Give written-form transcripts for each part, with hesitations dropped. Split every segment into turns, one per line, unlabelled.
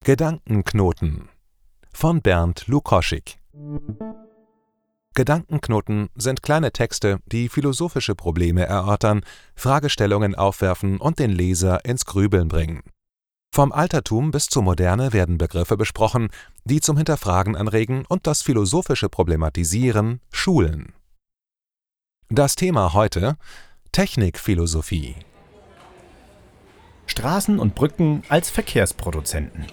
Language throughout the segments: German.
Gedankenknoten von Bernd Lukoschik. Gedankenknoten sind kleine Texte, die philosophische Probleme erörtern, Fragestellungen aufwerfen und den Leser ins Grübeln bringen. Vom Altertum bis zur Moderne werden Begriffe besprochen, die zum Hinterfragen anregen und das philosophische Problematisieren schulen. Das Thema heute: Technikphilosophie.
Straßen und Brücken als Verkehrsproduzenten.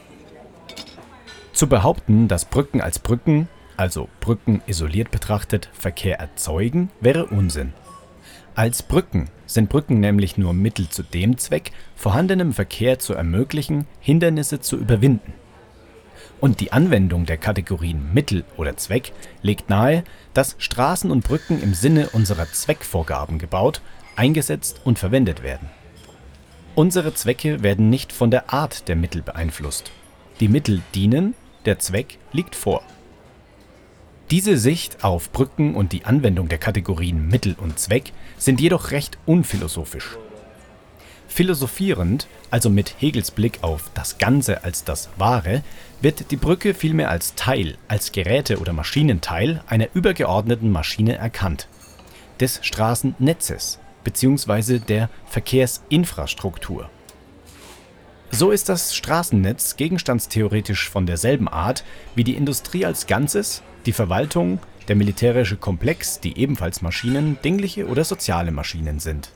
Zu behaupten, dass Brücken als Brücken, also Brücken isoliert betrachtet, Verkehr erzeugen, wäre Unsinn. Als Brücken sind Brücken nämlich nur Mittel zu dem Zweck, vorhandenem Verkehr zu ermöglichen, Hindernisse zu überwinden. Und die Anwendung der Kategorien Mittel oder Zweck legt nahe, dass Straßen und Brücken im Sinne unserer Zweckvorgaben gebaut, eingesetzt und verwendet werden. Unsere Zwecke werden nicht von der Art der Mittel beeinflusst. Die Mittel dienen, der Zweck liegt vor. Diese Sicht auf Brücken und die Anwendung der Kategorien Mittel und Zweck sind jedoch recht unphilosophisch. Philosophierend, also mit Hegels Blick auf das Ganze als das Wahre, wird die Brücke vielmehr als Teil, als Geräte- oder Maschinenteil einer übergeordneten Maschine erkannt, des Straßennetzes bzw. der Verkehrsinfrastruktur. So ist das Straßennetz gegenstandstheoretisch von derselben Art wie die Industrie als Ganzes, die Verwaltung, der militärische Komplex, die ebenfalls Maschinen, dingliche oder soziale Maschinen sind.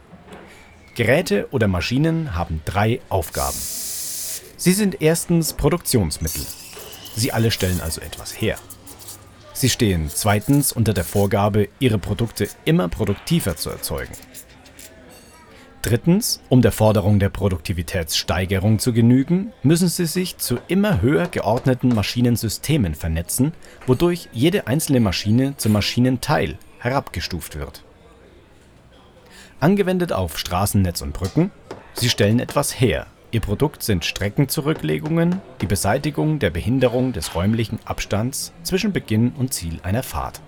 Geräte oder Maschinen haben 3 Aufgaben. Sie sind erstens Produktionsmittel. Sie alle stellen also etwas her. Sie stehen zweitens unter der Vorgabe, ihre Produkte immer produktiver zu erzeugen. Drittens, um der Forderung der Produktivitätssteigerung zu genügen, müssen sie sich zu immer höher geordneten Maschinensystemen vernetzen, wodurch jede einzelne Maschine zum Maschinenteil herabgestuft wird. Angewendet auf Straßennetz und Brücken: Sie stellen etwas her. Ihr Produkt sind Streckenzurücklegungen, die Beseitigung der Behinderung des räumlichen Abstands zwischen Beginn und Ziel einer Fahrt.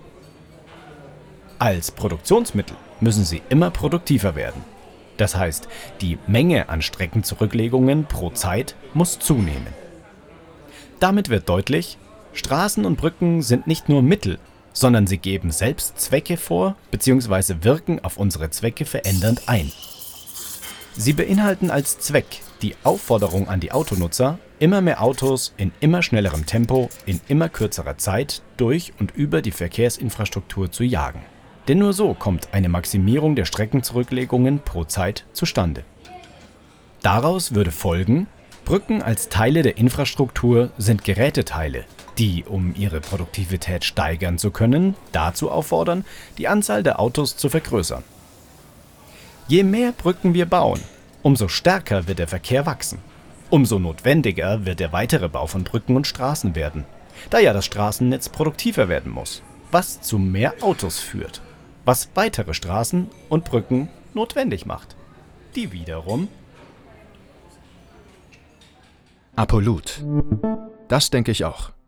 Als Produktionsmittel müssen sie immer produktiver werden. Das heißt, die Menge an Streckenzurücklegungen pro Zeit muss zunehmen. Damit wird deutlich, Straßen und Brücken sind nicht nur Mittel, sondern sie geben selbst Zwecke vor bzw. wirken auf unsere Zwecke verändernd ein. Sie beinhalten als Zweck die Aufforderung an die Autonutzer, immer mehr Autos in immer schnellerem Tempo in immer kürzerer Zeit durch und über die Verkehrsinfrastruktur zu jagen. Denn nur so kommt eine Maximierung der Streckenzurücklegungen pro Zeit zustande. Daraus würde folgen: Brücken als Teile der Infrastruktur sind Geräteteile, die, um ihre Produktivität steigern zu können, dazu auffordern, die Anzahl der Autos zu vergrößern. Je mehr Brücken wir bauen, umso stärker wird der Verkehr wachsen. Umso notwendiger wird der weitere Bau von Brücken und Straßen werden, da ja das Straßennetz produktiver werden muss, was zu mehr Autos führt, was weitere Straßen und Brücken notwendig macht, die wiederum
Apollut. Das denke ich auch.